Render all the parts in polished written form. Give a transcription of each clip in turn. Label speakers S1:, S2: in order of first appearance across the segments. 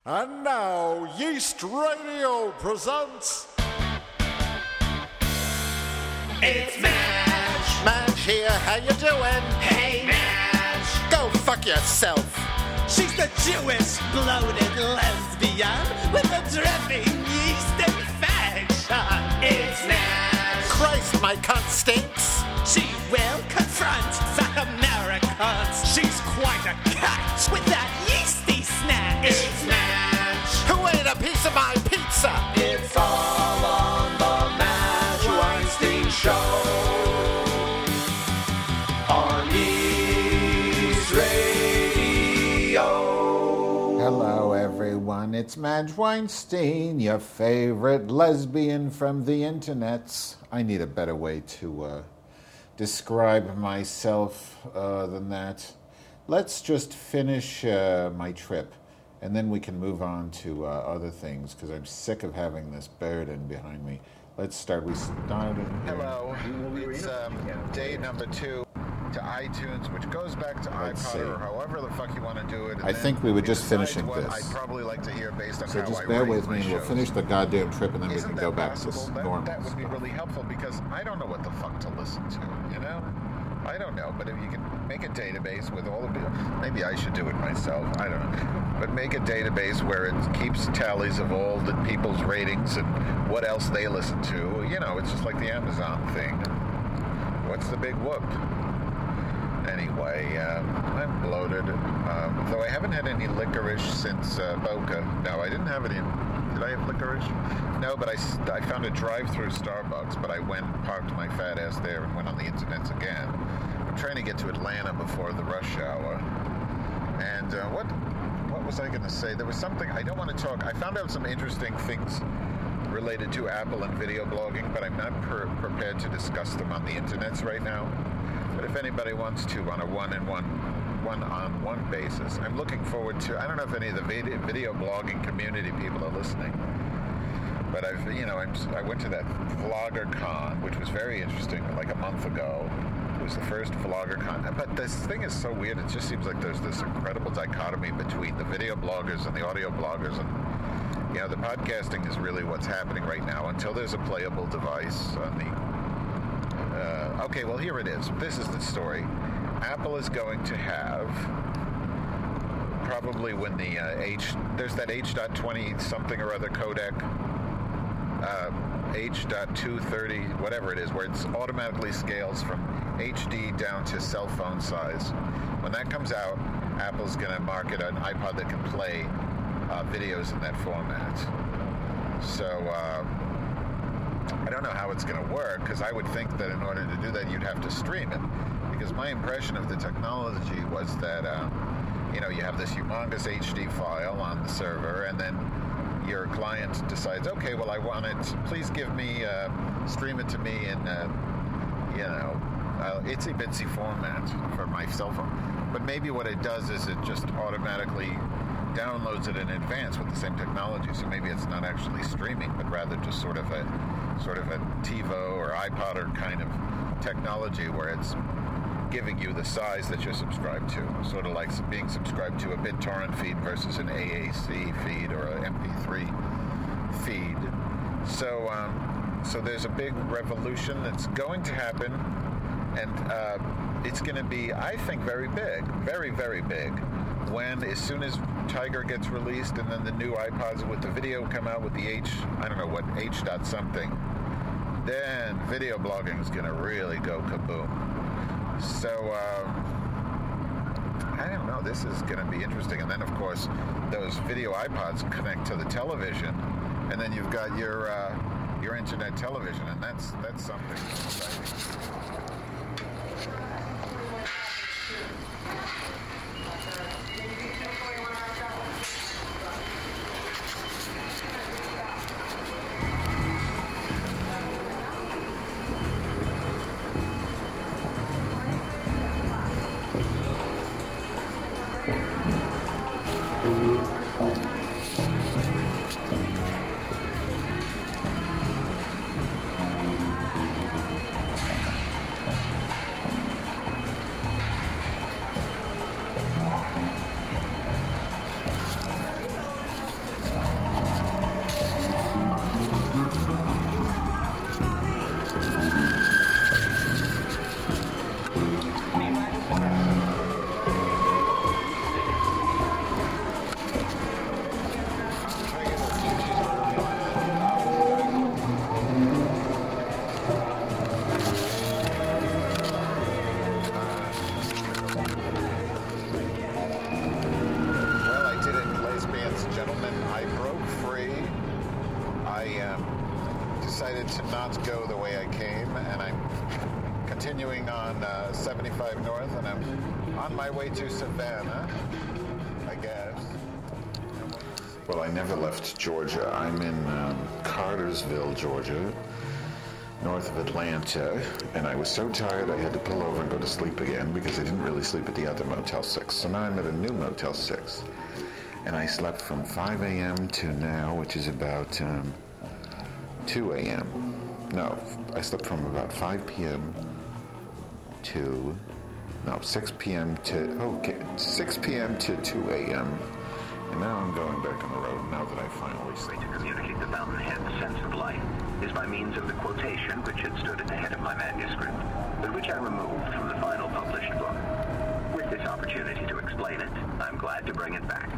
S1: And now, Yeast Radio presents...
S2: It's Madge!
S1: Madge here, how you doing?
S2: Hey, Madge!
S1: Go fuck yourself!
S2: She's the Jewish bloated lesbian with a dripping yeast infection. It's Madge!
S1: Christ, my cunt stinks!
S2: She will confront the Americans. She's quite a catch with that yeasty snack. It's Madge!
S1: Who ate a piece of my pizza?
S2: It's all on the Madge Weinstein Show on Yeast Radio.
S3: Hello, everyone. It's Madge Weinstein, your favorite lesbian from the internets. I need a better way to describe myself than that. Let's just finish my trip, and then we can move on to other things, because I'm sick of having this burden behind me. Let's start. We started.
S4: Hello. It's day number 2 to iTunes, which goes back to
S3: Let's
S4: iPod
S3: see.
S4: or however the fuck you want to do it. and
S3: I
S4: then
S3: think we were just
S4: decides
S3: finishing
S4: what
S3: this.
S4: I'd probably like to hear based on
S3: So
S4: how
S3: just
S4: I
S3: bear
S4: rate
S3: with
S4: my
S3: me, and we'll
S4: shows.
S3: finish the goddamn trip, and then we
S4: Isn't
S3: can
S4: that
S3: go back
S4: possible?
S3: to
S4: That
S3: normal.
S4: would be really helpful, because I don't know what the fuck to listen to, you know? I don't know, but if you can make a database with all of it, maybe I should do it myself, I don't know. But make a database where it keeps tallies of all the people's ratings and what else they listen to. You know, it's just like the Amazon thing. What's the big whoop? Anyway, I'm bloated. Though I haven't had any licorice since Boca. No, I didn't have any. Did I have licorice? No, but I found a drive-through Starbucks, but I went and parked my fat ass there and went on the internets again. I'm trying to get to Atlanta before the rush hour. And what was I going to say? There was something, I don't want to talk. I found out some interesting things related to Apple and video blogging, but I'm not prepared to discuss them on the internets right now. But if anybody wants to, on a one-on-one basis, I'm looking forward to. I don't know if any of the video blogging community people are listening, but I went to that Vlogger Con, which was very interesting, like a month ago. It was the first Vlogger Con, but this thing is so weird. It just seems like there's this incredible dichotomy between the video bloggers and the audio bloggers, and the podcasting is really what's happening right now until there's a playable device on the. Okay, well, here it is. This is the story. Apple is going to have, probably when the there's that H.20 something or other codec, H.230, whatever it is, where it automatically scales from HD down to cell phone size. When that comes out, Apple's going to market an iPod that can play videos in that format. So, I don't know how it's going to work, because I would think that in order to do that, you'd have to stream it. Because my impression of the technology was that, you have this humongous HD file on the server, and then your client decides, okay, well, I want it, please give me, stream it to me in, itsy-bitsy format for my cell phone. But maybe what it does is it just automatically downloads it in advance with the same technology, so maybe it's not actually streaming, but rather just sort of a TiVo or iPod or kind of technology where it's giving you the size that you're subscribed to, sort of like being subscribed to a BitTorrent feed versus an AAC feed or an MP3 feed. So there's a big revolution that's going to happen, and it's going to be, I think, very big, very, very big, when as soon as Tiger gets released and then the new iPods with the video come out with the H dot something, then video blogging is going to really go kaboom. So, I don't know, this is going to be interesting. And then, of course, those video iPods connect to the television, and then you've got your internet television, and that's something exciting. decided to not go the way I came, and I'm continuing on 75 North, and I'm on my way to Savannah, I guess.
S3: Well, I never left Georgia. I'm in Cartersville, Georgia, north of Atlanta, and I was so tired I had to pull over and go to sleep again because I didn't really sleep at the other Motel 6. So now I'm at a new Motel 6, and I slept from 5 a.m. to now, which is about 2 a.m. No, I slept from about 5 p.m. to 6 p.m. to 6 p.m. to 2 a.m. And now I'm going back on the road now that I finally sleep.
S5: To communicate the Fountainhead's sense of life is by means of the quotation which had stood at the head of my manuscript, but which I removed from the final published book. With this opportunity to explain it, I'm glad to bring it back.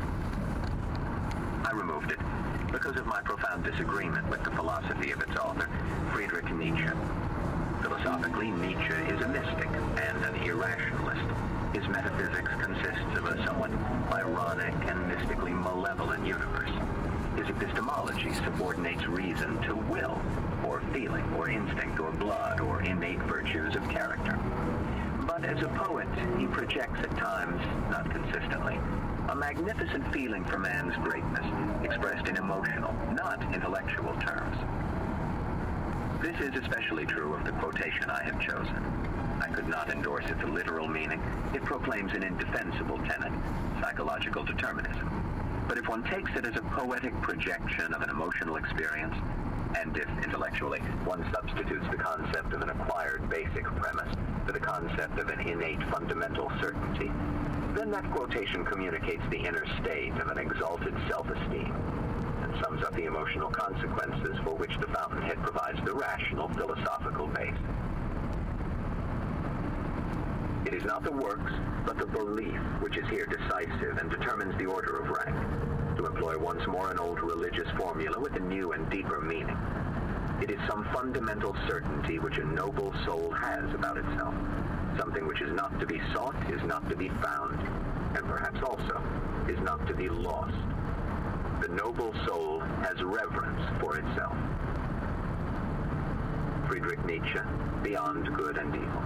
S5: I removed it because of my profound disagreement with the philosophy of its author, Friedrich Nietzsche. Philosophically, Nietzsche is a mystic and an irrationalist. His metaphysics consists of a somewhat ironic and mystically malevolent universe. His epistemology subordinates reason to will, or feeling, or instinct, or blood, or innate virtues of character. But as a poet, he projects at times, not consistently, a magnificent feeling for man's greatness, expressed in emotional, not intellectual terms. This is especially true of the quotation I have chosen. I could not endorse its literal meaning. It proclaims an indefensible tenet, psychological determinism. But if one takes it as a poetic projection of an emotional experience, and if, intellectually, one substitutes the concept of an acquired basic premise for the concept of an innate fundamental certainty, then that quotation communicates the inner state of an exalted self-esteem, and sums up the emotional consequences for which the Fountainhead provides the rational philosophical base. It is not the works, but the belief which is here decisive and determines the order of rank. To employ once more an old religious formula with a new and deeper meaning, it is some fundamental certainty which a noble soul has about itself. Something which is not to be sought, is not to be found, and perhaps also is not to be lost. The noble soul has reverence for itself. Friedrich Nietzsche, Beyond Good and Evil.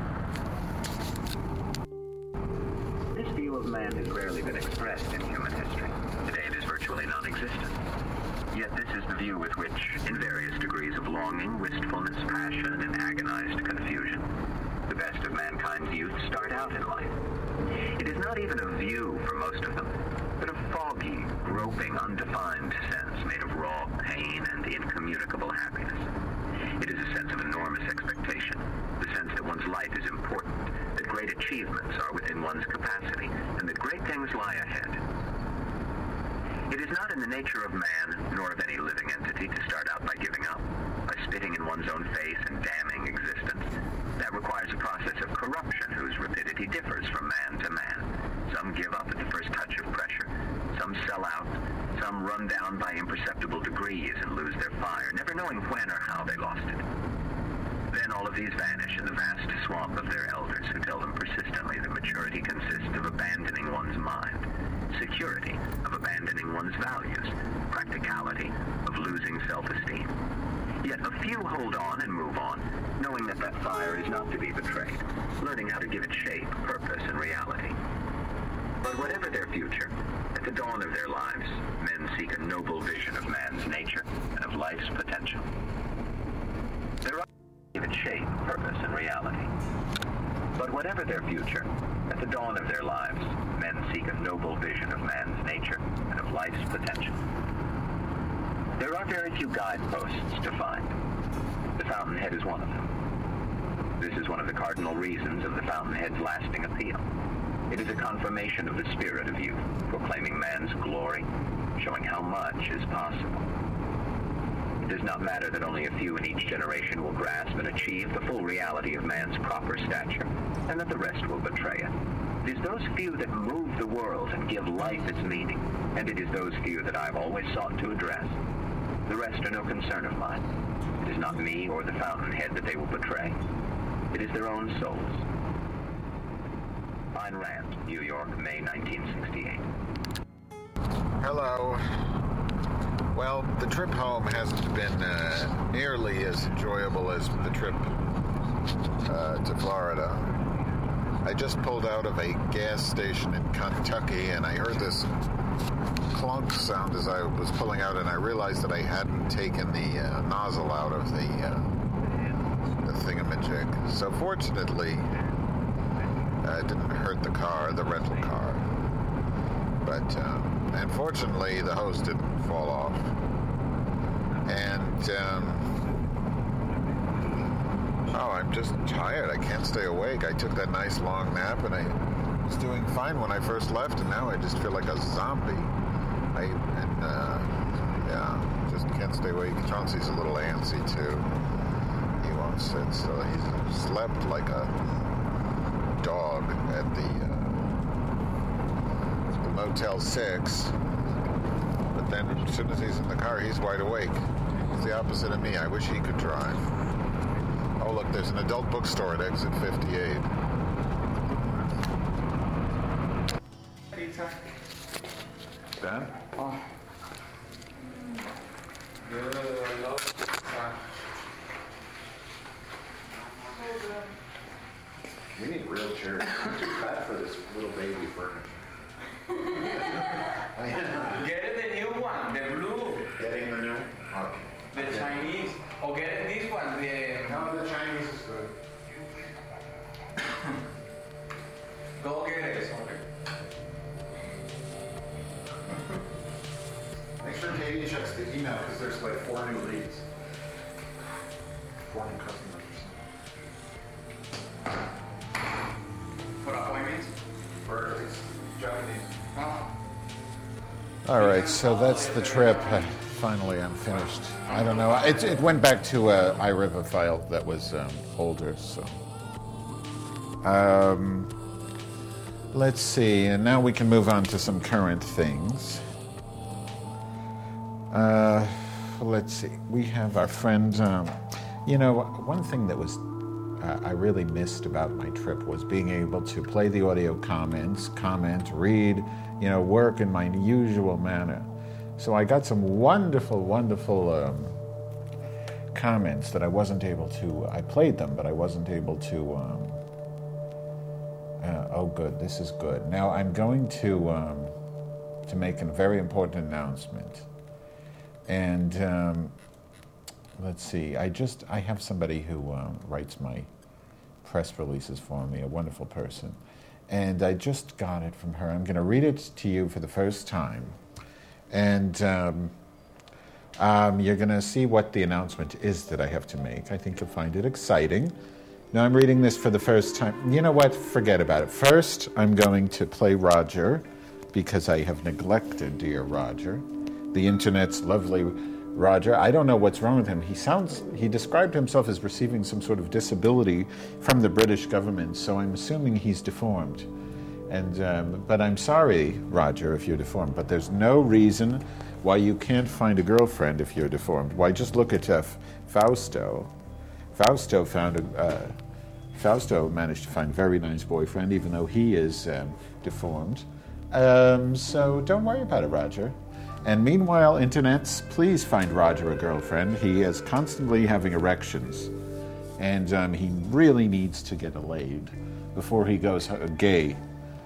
S5: This view of man has rarely been expressed in human history. Today it is virtually non-existent. Yet this is the view with which, in various degrees of longing, wistfulness, passion, and agonized confusion, the best of mankind's youth start out in life. It is not even a view for most of them, but a foggy, groping, undefined sense made of raw pain and incommunicable happiness. It is a sense of enormous expectation, the sense that one's life is important, that great achievements are within one's capacity, and that great things lie ahead. It is not in the nature of man, nor of any living entity, to start out by giving up, by spitting in one's own face and damning existence. That requires a process of corruption whose rapidity differs from man to man. Some give up at the first touch of pressure, some sell out, some run down by imperceptible degrees and lose their fire, never knowing when or how they lost it. Then all of these vanish in the vast swamp of their elders who tell them persistently that maturity consists of abandoning one's mind, security of abandoning one's values, practicality of losing self-esteem. Yet a few hold on and move on, knowing that that fire is not to be betrayed, learning how to give it shape, purpose, and reality. But whatever their future, at the dawn of their lives, men seek a noble vision of man's nature and of life's potential. There are give it shape, purpose, and reality. But whatever their future, at the dawn of their lives, men seek a noble vision of man's nature and of life's potential. There are very few guideposts to find. The Fountainhead is one of them. This is one of the cardinal reasons of the Fountainhead's lasting appeal. It is a confirmation of the spirit of youth, proclaiming man's glory, showing how much is possible. It does not matter that only a few in each generation will grasp and achieve the full reality of man's proper stature, and that the rest will betray it. It is those few that move the world and give life its meaning, and it is those few that I have always sought to address. The rest are no concern of mine. It is not me or the Fountainhead that they will betray. It is their own souls. Ayn Rand, New York, May 1968.
S4: Hello. Well, the trip home hasn't been nearly as enjoyable as the trip to Florida. I just pulled out of a gas station in Kentucky, and I heard this clunk sound as I was pulling out, and I realized that I hadn't taken the nozzle out of the thingamajig. So fortunately, it didn't hurt the car, the rental car. But unfortunately, the hose didn't fall off. And I'm just tired. I can't stay awake. I took that nice long nap, and I was doing fine when I first left, and now I just feel like a zombie. Just can't stay awake. Chauncey's a little antsy too. He won't sit, so he's slept like a dog at the Motel 6. But then as soon as he's in the car, he's wide awake. He's the opposite of me. I wish he could drive. Oh, look, there's an adult bookstore at exit 58.
S6: Pizza.
S4: Ben?
S6: Oh. Good, I love pizza.
S4: We need real chairs. We're too fat for this little baby furniture.
S6: Get the new one, the blue.
S4: Getting the new? Okay.
S6: The Chinese. Or get this one,
S4: No, the Chinese is good.
S6: Go get it.
S4: Make sure Katie checks the email because there's like 4 new leads. 4 new customers.
S6: For appointments?
S4: For it's Japanese.
S6: Oh.
S3: All right, so that's the trip. Finally, I'm finished. I don't know. It went back to a iRiver file that was older, so. Let's see, and now we can move on to some current things. Let's see. We have our friend. One thing that was I really missed about my trip was being able to play the audio comments, comment, read, work in my usual manner. So I got some wonderful, wonderful comments that I wasn't able to. I played them, but I wasn't able to. Oh, good. This is good. Now I'm going to make a very important announcement. And let's see. I have somebody who writes my press releases for me, a wonderful person. And I just got it from her. I'm going to read it to you for the first time. And you're going to see what the announcement is that I have to make. I think you'll find it exciting. Now, I'm reading this for the first time. You know what? Forget about it. First, I'm going to play Roger, because I have neglected dear Roger, the internet's lovely Roger. I don't know what's wrong with him. He described himself as receiving some sort of disability from the British government, so I'm assuming he's deformed. And but I'm sorry, Roger, if you're deformed, but there's no reason why you can't find a girlfriend if you're deformed. Why, just look at Fausto. Fausto managed to find a very nice boyfriend, even though he is deformed. So don't worry about it, Roger. And meanwhile, internets, please find Roger a girlfriend. He is constantly having erections, and he really needs to get laid before he goes gay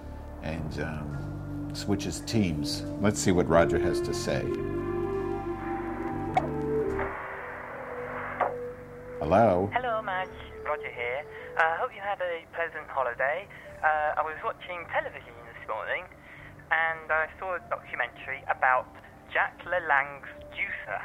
S3: and switches teams. Let's see what Roger has to say. Hello?
S7: Hello, Madge. Roger here. I hope you had a pleasant holiday. I was watching television this morning, and I saw a documentary about Jack LaLanne's juicer.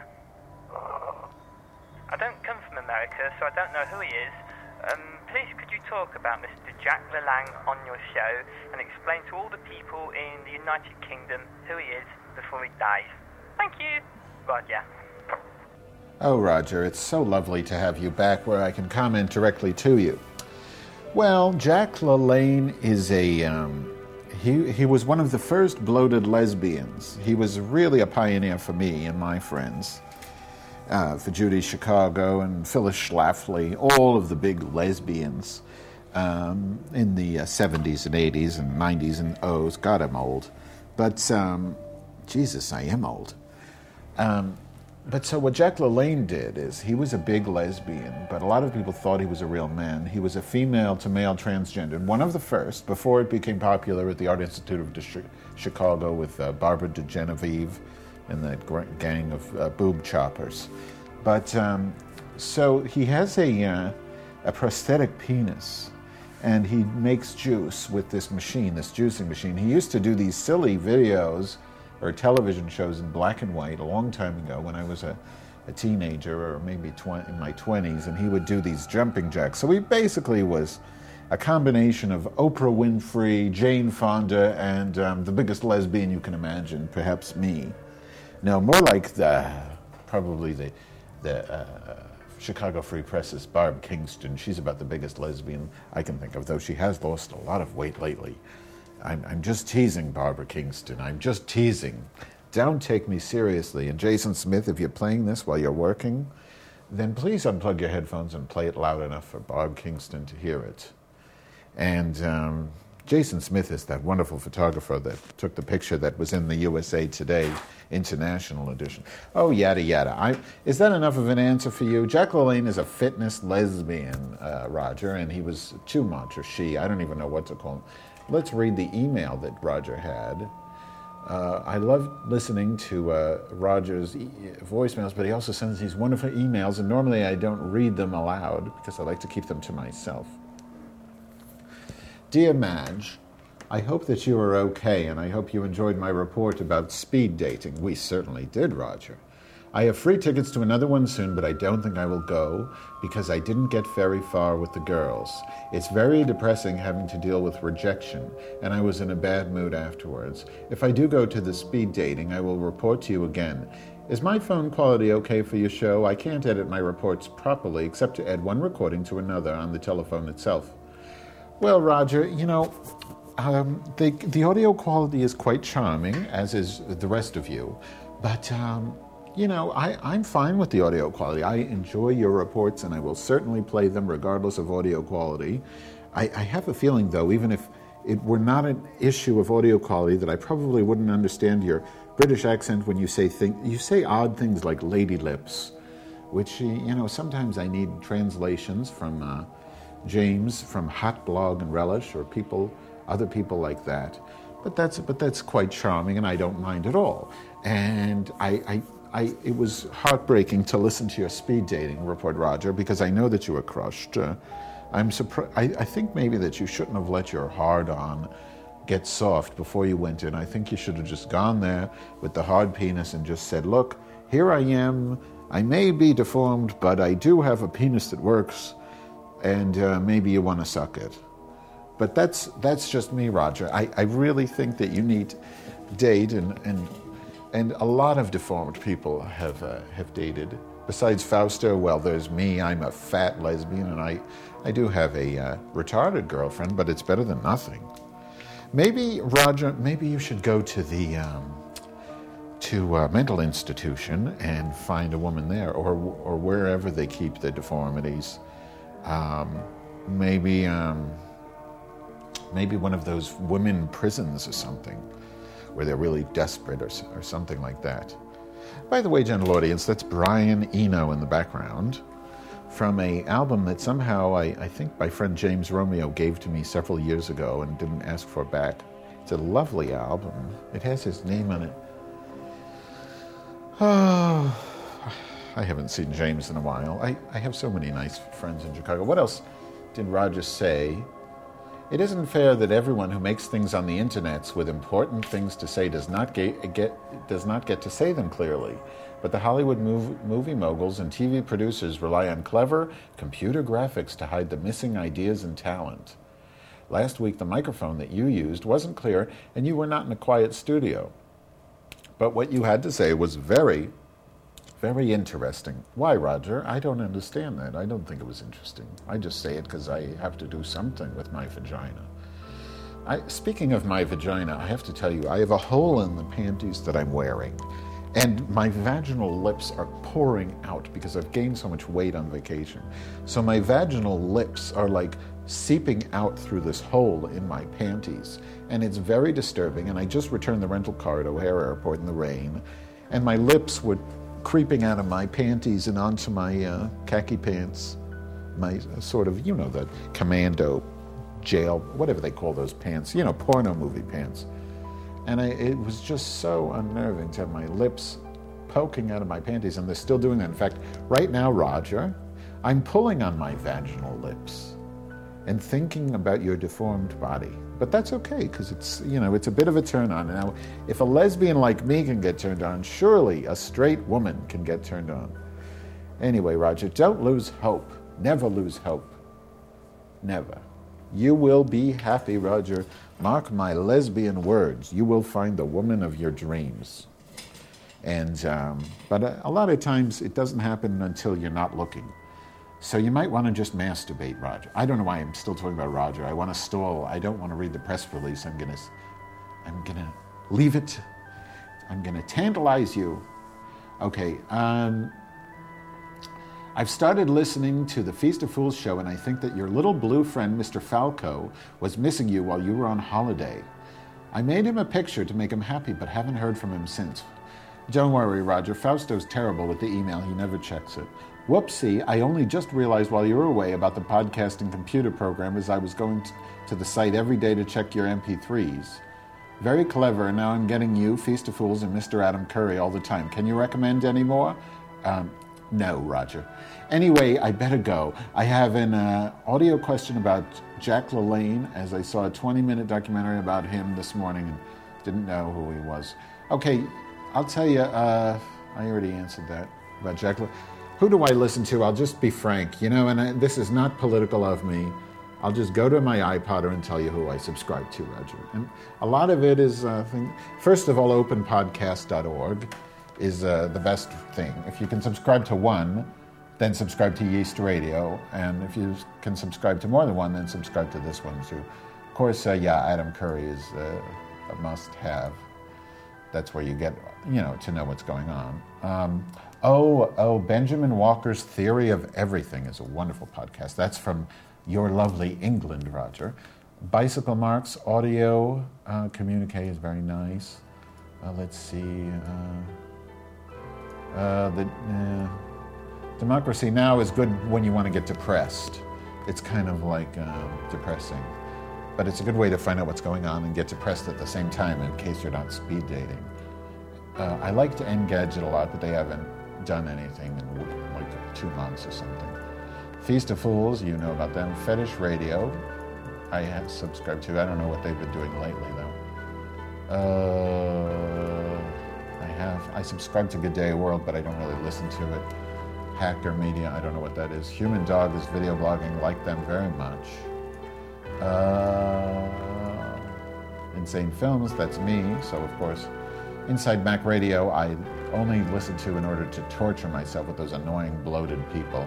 S7: I don't come from America, so I don't know who he is. Please, could you talk about Mr. Jack LaLanne on your show and explain to all the people in the United Kingdom who he is before he dies? Thank you. Roger.
S3: Oh, Roger, it's so lovely to have you back where I can comment directly to you. Well, Jack LaLanne is He was one of the first bloated lesbians. He was really a pioneer for me and my friends, for Judy Chicago and Phyllis Schlafly, all of the big lesbians in the 70s and 80s and 90s and O's. God, I'm old. But, Jesus, I am old. But so what Jack LaLanne did is he was a big lesbian, but a lot of people thought he was a real man. He was a female-to-male transgender, one of the first, before it became popular at the Art Institute of Chicago with Barbara DeGenevieve and that gang of boob choppers. But so he has a prosthetic penis, and he makes juice with this machine, this juicing machine. He used to do these silly videos or television shows in black and white a long time ago when I was a teenager or maybe in my 20s, and he would do these jumping jacks. So he basically was a combination of Oprah Winfrey, Jane Fonda, and the biggest lesbian you can imagine, perhaps me. No, more like probably the Chicago Free Press's Barb Kingston. She's about the biggest lesbian I can think of, though she has lost a lot of weight lately. I'm just teasing, Barbara Kingston. I'm just teasing. Don't take me seriously. And Jason Smith, if you're playing this while you're working, then please unplug your headphones and play it loud enough for Barb Kingston to hear it. And Jason Smith is that wonderful photographer that took the picture that was in the USA Today International Edition. Oh, yada, yada. Is that enough of an answer for you? Jack LaLanne is a fitness lesbian, Roger, and he was too much, or she. I don't even know what to call him. Let's read the email that Roger had. I love listening to Roger's voicemails, but he also sends these wonderful emails, and normally I don't read them aloud because I like to keep them to myself. Dear Madge, I hope that you are okay, and I hope you enjoyed my report about speed dating. We certainly did, Roger. I have free tickets to another one soon, but I don't think I will go because I didn't get very far with the girls. It's very depressing having to deal with rejection, and I was in a bad mood afterwards. If I do go to the speed dating, I will report to you again. Is my phone quality okay for your show? I can't edit my reports properly except to add one recording to another on the telephone itself. Well, Roger, you know, the audio quality is quite charming, as is the rest of you, but you know, I'm fine with the audio quality. I enjoy your reports, and I will certainly play them regardless of audio quality. I have a feeling, though, even if it were not an issue of audio quality, that I probably wouldn't understand your British accent when you say odd things like lady lips, which, you know, sometimes I need translations from James from Hot Blog and Relish, or other people like that. But that's quite charming, and I don't mind at all. And it was heartbreaking to listen to your speed dating report, Roger, because I know that you were crushed. I'm surprised. I think maybe that you shouldn't have let your hard-on get soft before you went in. I think you should have just gone there with the hard penis and just said, look, here I am. I may be deformed, but I do have a penis that works, and maybe you want to suck it. But that's just me, Roger. I really think that you need to date, and a lot of deformed people have dated. Besides Fausto, well, there's me. I'm a fat lesbian, and I do have a retarded girlfriend, but it's better than nothing. Maybe, Roger, maybe you should go to the a mental institution and find a woman there, or wherever they keep the deformities. Maybe one of those women prisons or something, where they're really desperate or something like that. By the way, gentle audience, that's Brian Eno in the background from an album that somehow I think my friend James Romeo gave to me several years ago and didn't ask for back. It's a lovely album. It has his name on it. Oh, I haven't seen James in a while. I have so many nice friends in Chicago. What else did Roger say? It isn't fair that everyone who makes things on the internets with important things to say does not get to say them clearly. But the Hollywood movie moguls and TV producers rely on clever computer graphics to hide the missing ideas and talent. Last week, the microphone that you used wasn't clear, and you were not in a quiet studio. But what you had to say was very, very interesting. Why, Roger? I don't understand that. I don't think it was interesting. I just say it because I have to do something with my vagina. Speaking of my vagina, I have to tell you, I have a hole in the panties that I'm wearing. And my vaginal lips are pouring out because I've gained so much weight on vacation. So my vaginal lips are like seeping out through this hole in my panties. And it's very disturbing. And I just returned the rental car at O'Hare Airport in the rain. And my lips were creeping out of my panties and onto my khaki pants, my sort of, the commando jail, whatever they call those pants, porno movie pants. And it was just so unnerving to have my lips poking out of my panties, and they're still doing that. In fact, right now, Roger, I'm pulling on my vaginal lips and thinking about your deformed body. But that's okay, because it's a bit of a turn on. Now, if a lesbian like me can get turned on, surely a straight woman can get turned on. Anyway, Roger, don't lose hope. Never lose hope. Never. You will be happy, Roger. Mark my lesbian words. You will find the woman of your dreams. And but a lot of times it doesn't happen until you're not looking. So you might want to just masturbate, Roger. I don't know why I'm still talking about Roger. I want to stall. I don't want to read the press release. I'm gonna leave it. I'm gonna tantalize you. Okay. I've started listening to the Feast of Fools show, and I think that your little blue friend, Mr. Falco, was missing you while you were on holiday. I made him a picture to make him happy, but haven't heard from him since. Don't worry, Roger. Fausto's terrible with the email. He never checks it. Whoopsie, I only just realized while you were away about the podcasting computer program as I was going to the site every day to check your MP3s. Very clever, and now I'm getting you, Feast of Fools, and Mr. Adam Curry all the time. Can you recommend any more? No, Roger. Anyway, I better go. I have an audio question about Jack LaLanne, as I saw a 20-minute documentary about him this morning and didn't know who he was. Okay, I'll tell you, I already answered that about Jack LaLanne. Who do I listen to? I'll just be frank, and this is not political of me. I'll just go to my iPod and tell you who I subscribe to, Roger. And a lot of it is, first of all, openpodcast.org is the best thing. If you can subscribe to one, then subscribe to Yeast Radio. And if you can subscribe to more than one, then subscribe to this one too. Of course, Adam Curry is a must-have. That's where you get, to know what's going on. Benjamin Walker's Theory of Everything is a wonderful podcast. That's from your lovely England, Roger. Bicycle Marks audio communique is very nice. Let's see. Democracy Now! Is good when you want to get depressed. It's kind of like depressing. But it's a good way to find out what's going on and get depressed at the same time in case you're not speed dating. I like to Engadget a lot, but they haven't done anything in like 2 months or something. Feast of Fools, you know about them. Fetish Radio, I have subscribed to. I don't know what they've been doing lately, though. I subscribe to Good Day World, but I don't really listen to it. Hacker Media, I don't know what that is. Human Dog is video blogging, like them very much. Insane Films, that's me, so of course. Inside Mac Radio, I only listen to in order to torture myself with those annoying, bloated people.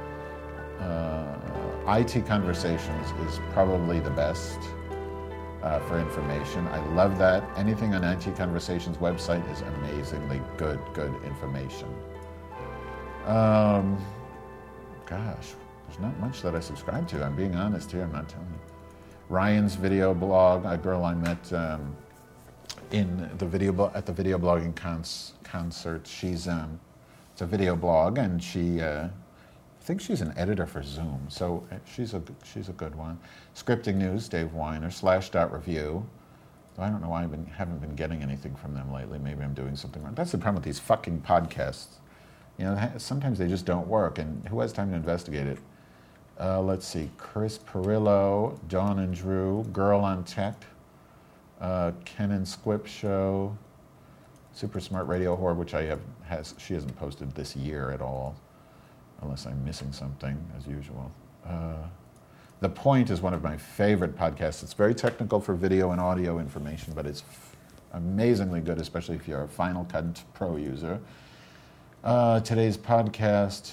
S3: IT Conversations is probably the best for information. I love that. Anything on IT Conversations website is amazingly good information. Gosh, there's not much that I subscribe to. I'm being honest here, I'm not telling you. Ryan's video blog, a girl I met at the video blogging concert. She's it's a video blog, and she I think she's an editor for Zoom, so she's a good one. Scripting News, Dave Weiner. Slash.review. I don't know why I haven't been getting anything from them lately. Maybe I'm doing something wrong. That's the problem with these fucking podcasts. Sometimes they just don't work, and who has time to investigate it? Let's see. Chris Perillo, Dawn and Drew, Girl on Tech, Ken and Squip Show, Super Smart Radio Whore, which she hasn't posted this year at all, unless I'm missing something, as usual. The Point is one of my favorite podcasts. It's very technical for video and audio information, but it's amazingly good, especially if you're a Final Cut Pro user. Today's podcast,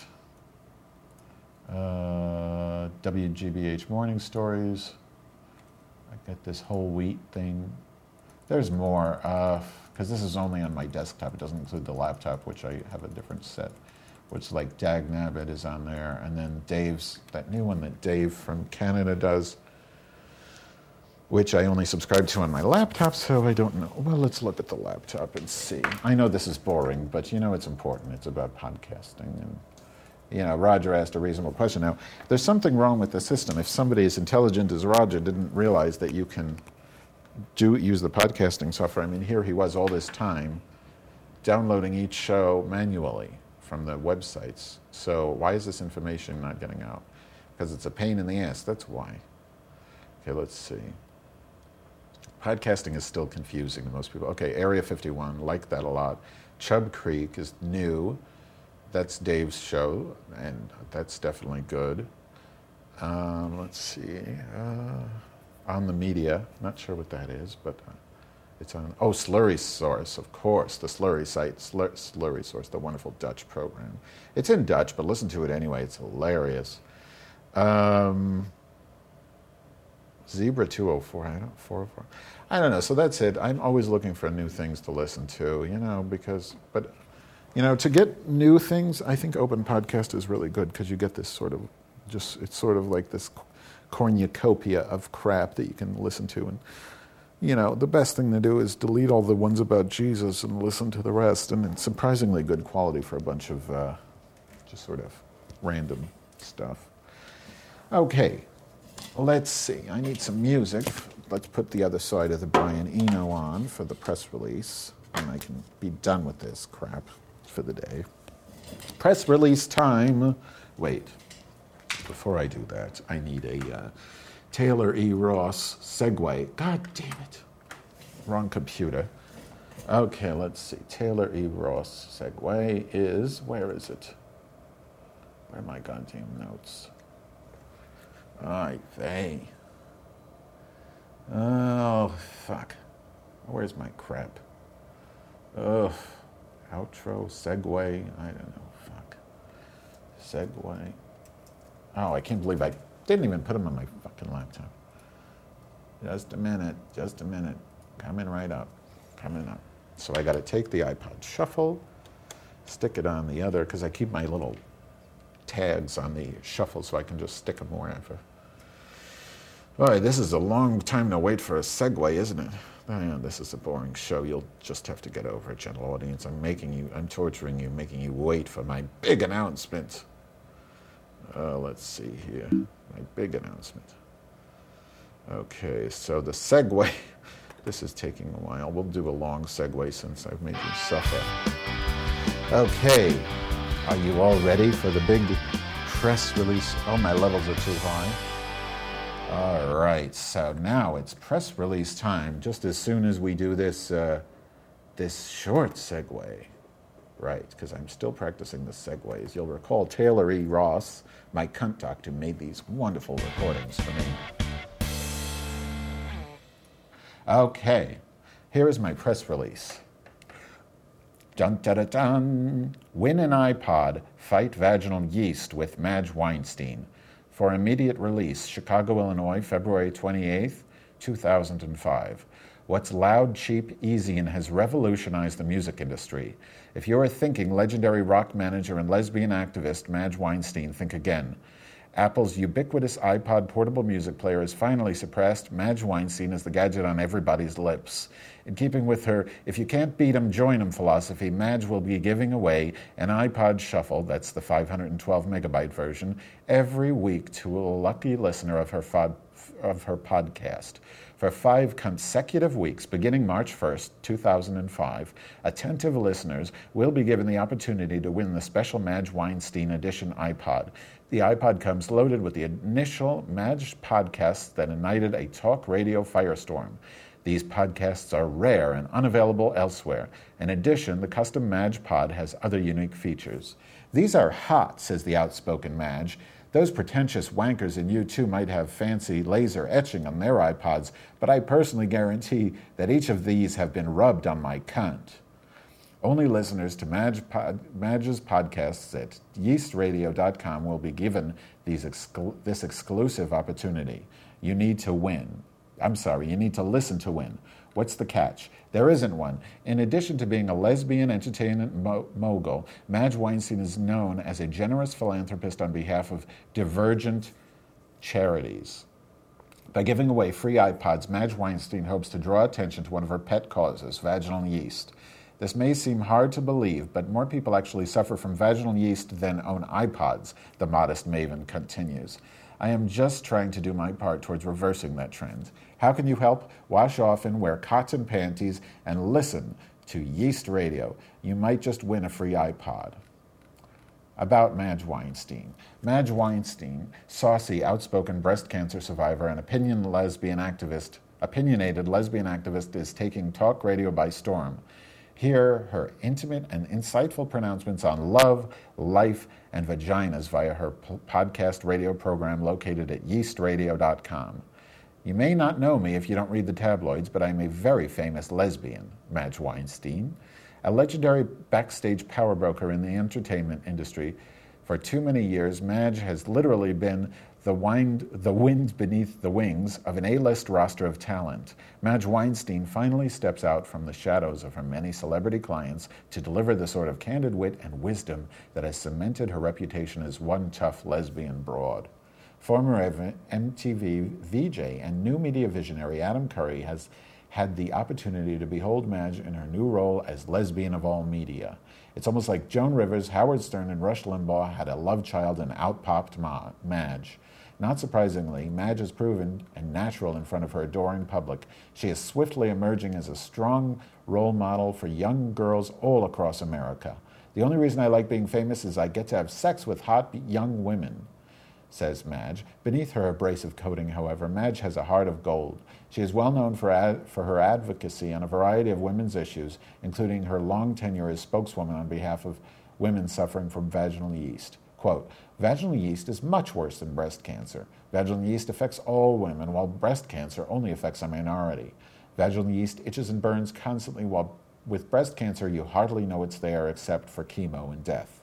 S3: WGBH Morning Stories. I get this whole wheat thing. There's more, because this is only on my desktop. It doesn't include the laptop, which I have a different set, which like Dag Nabbit is on there. And then Dave's, that new one that Dave from Canada does, which I only subscribe to on my laptop, so I don't know. Well, let's look at the laptop and see. I know this is boring, but you know it's important. It's about podcasting. And, you know, Roger asked a reasonable question. Now, there's something wrong with the system. If somebody as intelligent as Roger didn't realize that you can use the podcasting software, I mean, here he was all this time downloading each show manually from the websites. So why is this information not getting out? Because it's a pain in the ass, that's why. Okay, let's see. Podcasting is still confusing to most people. Okay, Area 51, like that a lot. Chub Creek is new. That's Dave's show, and that's definitely good. Let's see. On the Media, not sure what that is, but it's on. Oh, Slurry Source, of course, the Slurry site, Slurry Source, the wonderful Dutch program. It's in Dutch, but listen to it anyway. It's hilarious. Zebra 204, 404. I don't know. So that's it. I'm always looking for new things to listen to, you know, to get new things, I think Open Podcast is really good because you get this sort of it's sort of like this cornucopia of crap that you can listen to. And, you know, the best thing to do is delete all the ones about Jesus and listen to the rest. And it's surprisingly good quality for a bunch of just sort of random stuff. Okay, let's see. I need some music. Let's put the other side of the Brian Eno on for the press release, and I can be done with this crap for the day. Press release time. Wait, before I do that, I need a Taylor E. Ross segue. God damn it. Wrong computer. Okay, let's see. Taylor E. Ross segue is, where is it? Where are my goddamn notes? Ay vey. Oh, fuck. Where's my crap? Ugh. Outro, segue, I don't know, fuck. Segue. Oh, I can't believe I didn't even put them on my fucking laptop. Just a minute. Coming right up. So I gotta take the iPod Shuffle, stick it on the other, because I keep my little tags on the Shuffle so I can just stick them wherever. Boy, this is a long time to wait for a segue, isn't it? Oh, this is a boring show. You'll just have to get over it, gentle audience. I'm torturing you, making you wait for my big announcement. Let's see here. My big announcement. Okay, so the segue. This is taking a while. We'll do a long segue since I've made you suffer. Okay, are you all ready for the big press release? Oh, my levels are too high. All right, so now it's press release time, just as soon as we do this this short segue. Right, because I'm still practicing the segues. You'll recall Taylor E. Ross, my cunt doctor, made these wonderful recordings for me. Okay, here is my press release. Dun da da dun. Win an iPod, fight vaginal yeast with Madge Weinstein. For immediate release, Chicago, Illinois, February 28th, 2005. What's loud, cheap, easy, and has revolutionized the music industry. If you're a thinking legendary rock manager and lesbian activist Madge Weinstein, think again. Apple's ubiquitous iPod portable music player has finally surpassed Madge Weinstein as the gadget on everybody's lips. In keeping with her if you can't beat 'em, join 'em philosophy, Madge will be giving away an iPod Shuffle, that's the 512 megabyte version, every week to a lucky listener of her podcast. For 5 consecutive weeks, beginning March 1st, 2005, attentive listeners will be given the opportunity to win the special Madge Weinstein edition iPod. The iPod comes loaded with the initial Madge podcasts that ignited a talk radio firestorm. These podcasts are rare and unavailable elsewhere. In addition, the custom Madge pod has other unique features. These are hot, says the outspoken Madge. Those pretentious wankers in U2 might have fancy laser etching on their iPods, but I personally guarantee that each of these have been rubbed on my cunt. Only listeners to Madge's podcasts at yeastradio.com will be given this exclusive opportunity. You need to listen to win. What's the catch? There isn't one. In addition to being a lesbian entertainment mogul, Madge Weinstein is known as a generous philanthropist on behalf of divergent charities. By giving away free iPods, Madge Weinstein hopes to draw attention to one of her pet causes, vaginal yeast. This may seem hard to believe, but more people actually suffer from vaginal yeast than own iPods, the modest maven continues. I am just trying to do my part towards reversing that trend. How can you help? Wash often, wear cotton panties, and listen to Yeast Radio. You might just win a free iPod. About Madge Weinstein. Madge Weinstein, saucy, outspoken breast cancer survivor and opinionated lesbian activist, is taking talk radio by storm. Hear her intimate and insightful pronouncements on love, life, and vaginas via her podcast radio program located at yeastradio.com. You may not know me if you don't read the tabloids, but I'm a very famous lesbian, Madge Weinstein, a legendary backstage power broker in the entertainment industry. For too many years, Madge has literally been the wind beneath the wings of an A-list roster of talent. Madge Weinstein finally steps out from the shadows of her many celebrity clients to deliver the sort of candid wit and wisdom that has cemented her reputation as one tough lesbian broad. Former MTV VJ and new media visionary Adam Curry has had the opportunity to behold Madge in her new role as lesbian of all media. It's almost like Joan Rivers, Howard Stern, and Rush Limbaugh had a love child and out-popped Madge. Not surprisingly, Madge has proven and natural in front of her adoring public. She is swiftly emerging as a strong role model for young girls all across America. The only reason I like being famous is I get to have sex with hot young women, says Madge. Beneath her abrasive coating, however, Madge has a heart of gold. She is well known for her advocacy on a variety of women's issues, including her long tenure as spokeswoman on behalf of women suffering from vaginal yeast. Quote, vaginal yeast is much worse than breast cancer. Vaginal yeast affects all women, while breast cancer only affects a minority. Vaginal yeast itches and burns constantly, while with breast cancer you hardly know it's there except for chemo and death.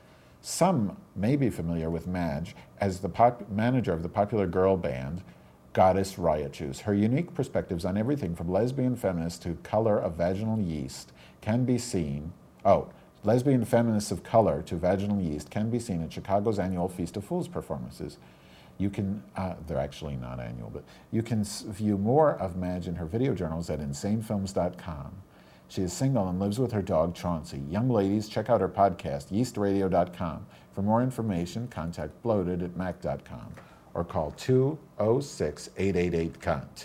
S3: Some may be familiar with Madge as the manager of the popular girl band Goddess Riot Juice. Her unique perspectives on everything from lesbian feminists to color of vaginal yeast can be seen. Lesbian feminists of color to vaginal yeast can be seen at Chicago's annual Feast of Fools performances. You can, they're actually not annual, but you can view more of Madge in her video journals at insanefilms.com. She is single and lives with her dog, Chauncey. Young ladies, check out her podcast, yeastradio.com. For more information, contact bloated@mac.com or call 206-888-CUNT.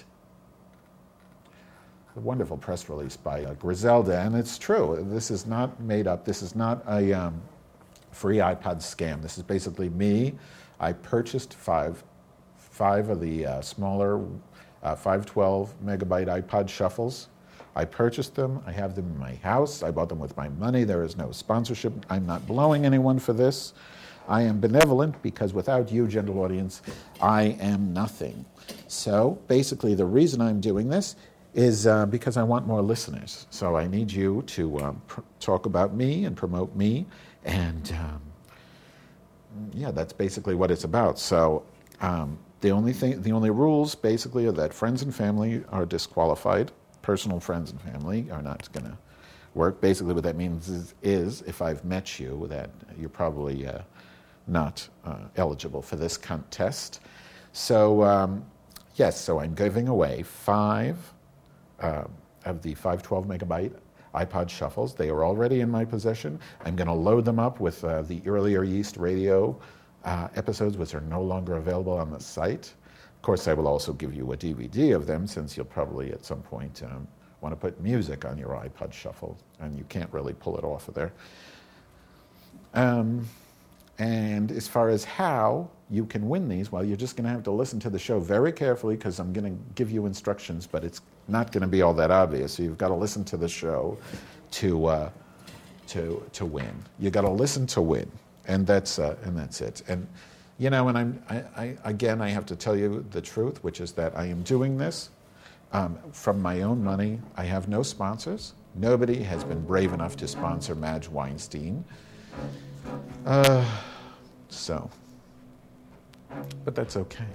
S3: A wonderful press release by Griselda, and it's true. This is not made up. This is not a free iPod scam. This is basically me. I purchased five of the smaller 512 megabyte iPod shuffles. I purchased them. I have them in my house. I bought them with my money. There is no sponsorship. I'm not blowing anyone for this. I am benevolent because without you, gentle audience, I am nothing. So basically the reason I'm doing this is because I want more listeners. So I need you to talk about me and promote me. And that's basically what it's about. So the only rules basically are that friends and family are disqualified. Personal friends and family are not going to work. Basically what that means is if I've met you, that you're probably not eligible for this contest. So so I'm giving away 5 of the 512 megabyte iPod shuffles. They are already in my possession. I'm going to load them up with the earlier Yeast Radio episodes, which are no longer available on the site. Of course, I will also give you a DVD of them, since you'll probably at some point want to put music on your iPod shuffle, and you can't really pull it off of there. And as far as how you can win these, well, you're just going to have to listen to the show very carefully, because I'm going to give you instructions, but it's not going to be all that obvious. So you've got to listen to the show to win. You got to listen to win, and that's it. And and I have to tell you the truth, which is that I am doing this from my own money. I have no sponsors. Nobody has been brave enough to sponsor Madge Weinstein. But that's okay.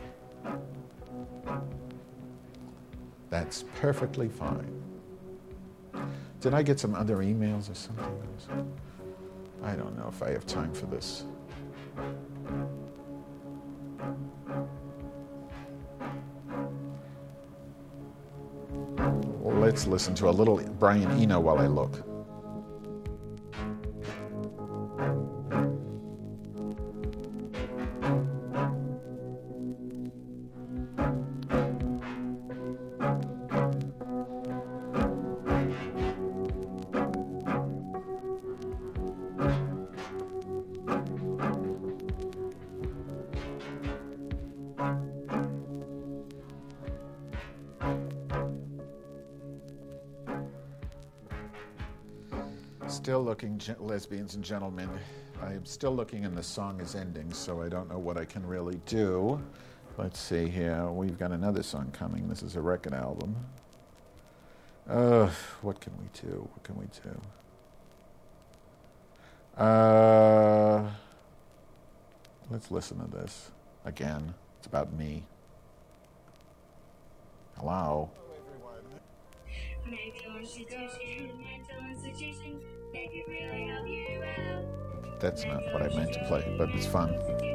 S3: That's perfectly fine. Did I get some other emails or something? I don't know if I have time for this. Let's listen to a little Brian Eno while I look. Still looking, lesbians and gentlemen. I am still looking and the song is ending, so I don't know what I can really do. Let's see here. We've got another song coming. This is a record album. What can we do? What can we do? Let's listen to this again. It's about me. Hello? That's not what I meant to play, but it's fun.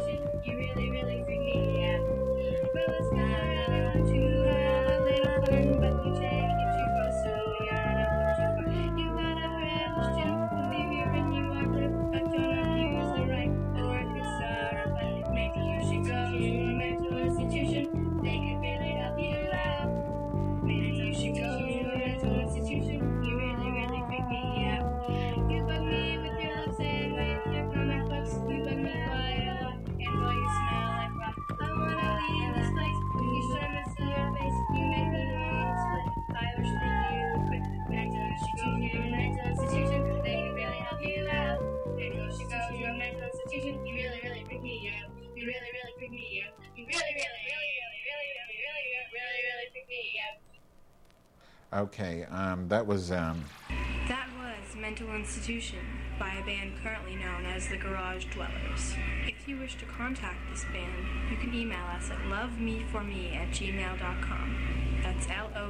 S3: Okay, that was
S8: Mental Institution by a band currently known as the Garage Dwellers. If you wish to contact this band, you can email us at lovemeforme@gmail.com. That's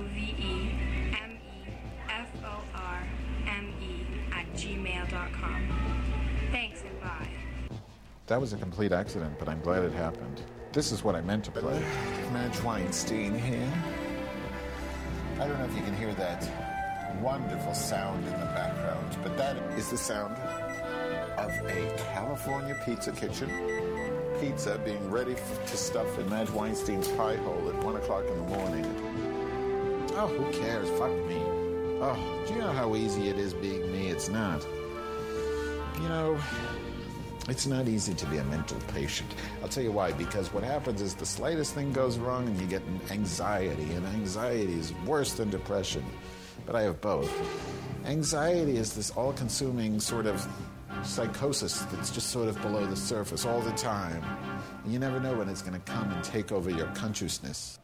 S8: LOVEMEFORME@gmail.com. Thanks and bye.
S3: That was a complete accident, but I'm glad it happened. This is what I meant to play.
S4: Madge Weinstein here. I don't know if you can hear that wonderful sound in the background, but that is the sound of a California pizza kitchen. Pizza being ready to stuff in Madge Weinstein's pie hole at 1 o'clock in the morning.
S3: Oh, who cares? Fuck me. Oh, do you know how easy it is being me? It's not. You know, it's not easy to be a mental patient. I'll tell you why. Because what happens is the slightest thing goes wrong and you get anxiety. And anxiety is worse than depression. But I have both. Anxiety is this all-consuming sort of psychosis that's just sort of below the surface all the time. And you never know when it's going to come and take over your consciousness.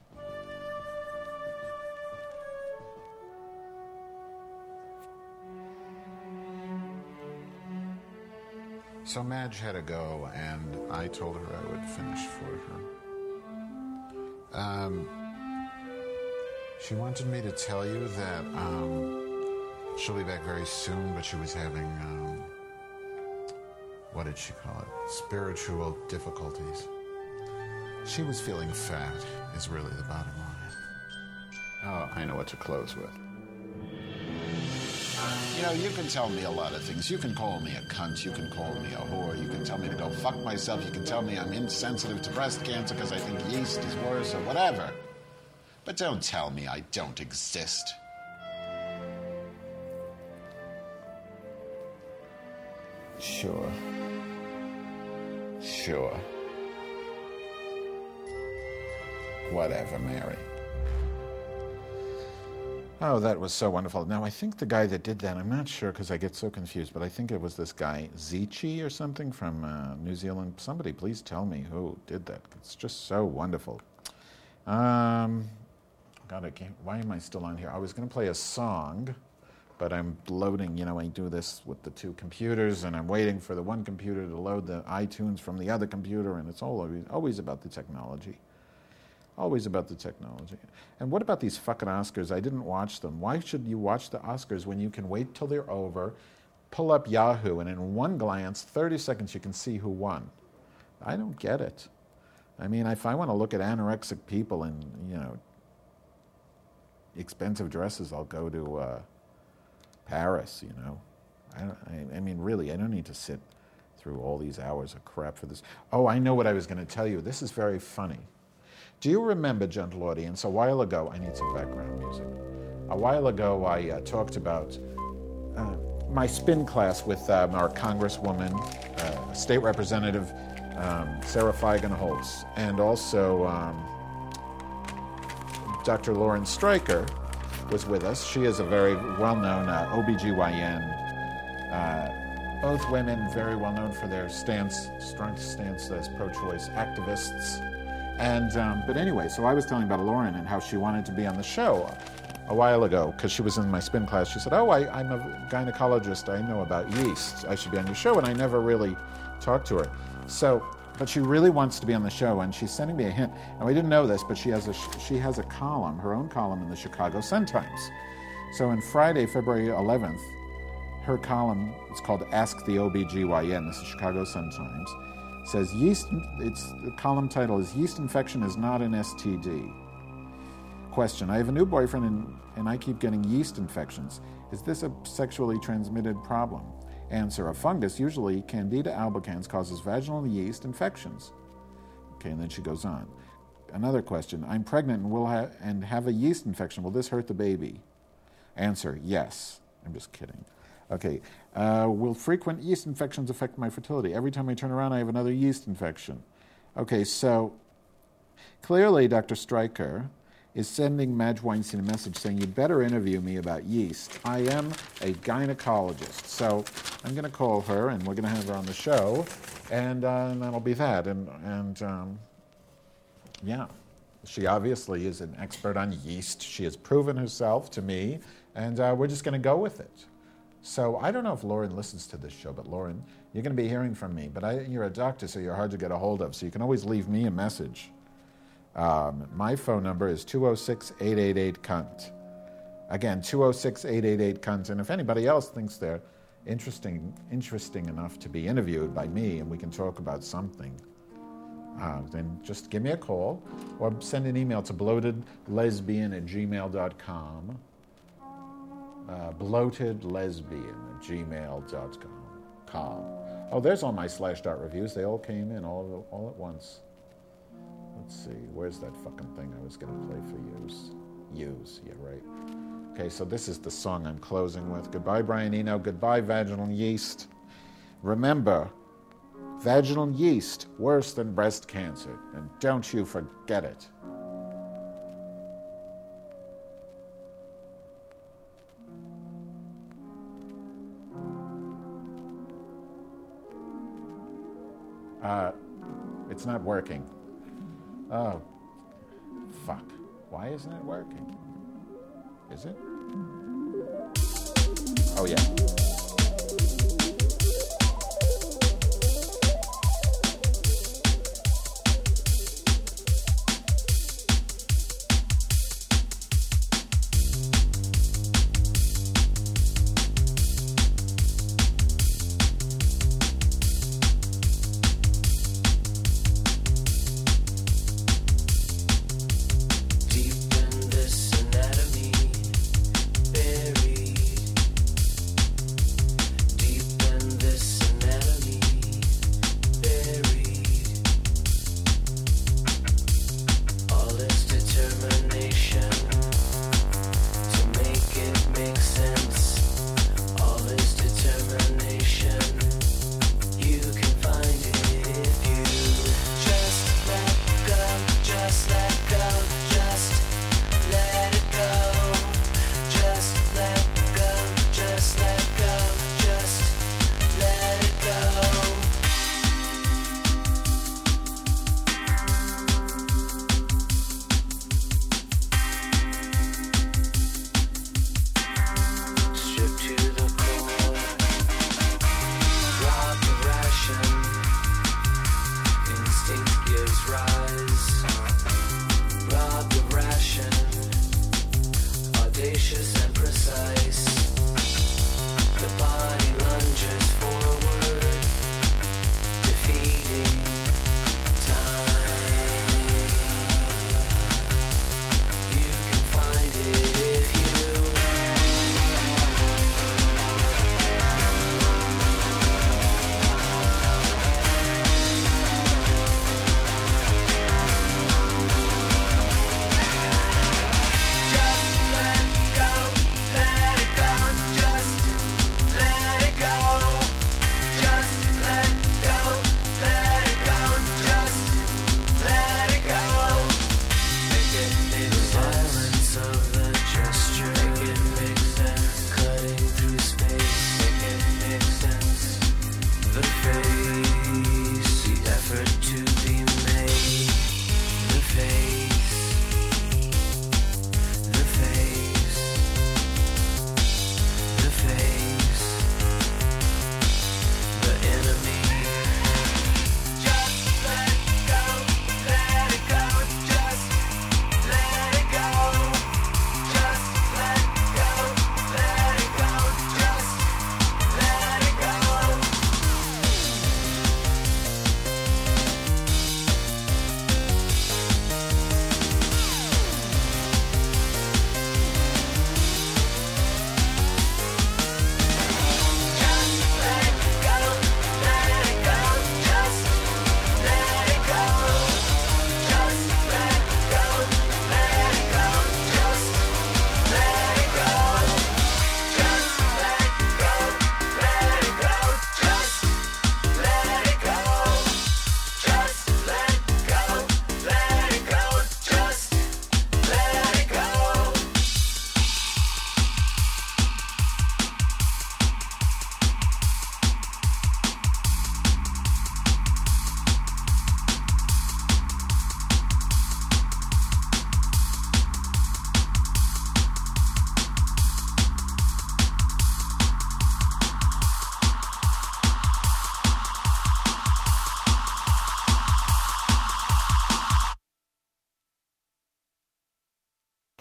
S3: So Madge had to go, and I told her I would finish for her. She wanted me to tell you that she'll be back very soon, but she was having, what did she call it? Spiritual difficulties. She was feeling fat, is really the bottom line. Oh, I know what to close with. You know, you can tell me a lot of things. You can call me a cunt. You can call me a whore. You can tell me to go fuck myself. You can tell me I'm insensitive to breast cancer because I think yeast is worse or whatever. But don't tell me I don't exist. Sure. Whatever, Mary. Oh, that was so wonderful. Now, I think the guy that did that, I'm not sure because I get so confused, but I think it was this guy, Zichi or something from New Zealand. Somebody please tell me who did that. It's just so wonderful. God, why am I still on here? I was going to play a song, but I'm loading, you know, I do this with the two computers, and I'm waiting for the one computer to load the iTunes from the other computer, and it's always about the technology. Always about the technology. And what about these fucking Oscars? I didn't watch them. Why should you watch the Oscars when you can wait till they're over, pull up Yahoo, and in one glance, 30 seconds, you can see who won? I don't get it. I mean, if I want to look at anorexic people and, you know, expensive dresses, I'll go to Paris, you know. I mean, really, I don't need to sit through all these hours of crap for this. Oh, I know what I was going to tell you. This is very funny. Do you remember, gentle audience, a while ago, I need some background music. A while ago, I talked about my spin class with our Congresswoman, State Representative Sarah Feigenholtz, and also Dr. Lauren Stryker was with us. She is a very well-known OBGYN. Both women very well known for their strong stance as pro-choice activists. And but anyway, so I was telling about Lauren and how she wanted to be on the show a while ago because she was in my spin class. She said, "Oh, I'm a gynecologist. I know about yeast. I should be on your show." And I never really talked to her. So, but she really wants to be on the show, and she's sending me a hint. And we didn't know this, but she has a column, her own column in the Chicago Sun-Times. So on Friday, February 11th, her column, it's called Ask the OBGYN, this is Chicago Sun-Times, says the column title is Yeast Infection is Not an STD. Question, I have a new boyfriend and I keep getting yeast infections. Is this a sexually transmitted problem? Answer, a fungus, usually Candida albicans, causes vaginal yeast infections. Okay, and then she goes on. Another question, I'm pregnant and have a yeast infection. Will this hurt the baby? Answer, yes. I'm just kidding. Okay, will frequent yeast infections affect my fertility? Every time I turn around, I have another yeast infection. Okay, so clearly Dr. Stryker is sending Madge Weinstein a message saying, you better interview me about yeast. I am a gynecologist. So I'm going to call her, and we're going to have her on the show, and that'll be that. And yeah, she obviously is an expert on yeast. She has proven herself to me, and we're just going to go with it. So I don't know if Lauren listens to this show, but Lauren, you're going to be hearing from me. But you're a doctor, so you're hard to get a hold of. So you can always leave me a message. My phone number is 206-888-CUNT. Again, 206-888-CUNT. And if anybody else thinks they're interesting enough to be interviewed by me and we can talk about something, then just give me a call or send an email to bloatedlesbian@gmail.com. bloatedlesbian@gmail.com. Oh, there's all my Slashdot reviews. They all came in all at once. Let's see, where's that fucking thing I was going to play for Use, yeah, right. Okay, so this is the song I'm closing with. Goodbye, Brian Eno. Goodbye, vaginal yeast. Remember, vaginal yeast, worse than breast cancer. And don't you forget it. It's not working. Oh, fuck. Why isn't it working? Is it? Oh, yeah.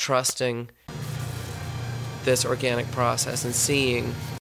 S9: trusting this organic process and seeing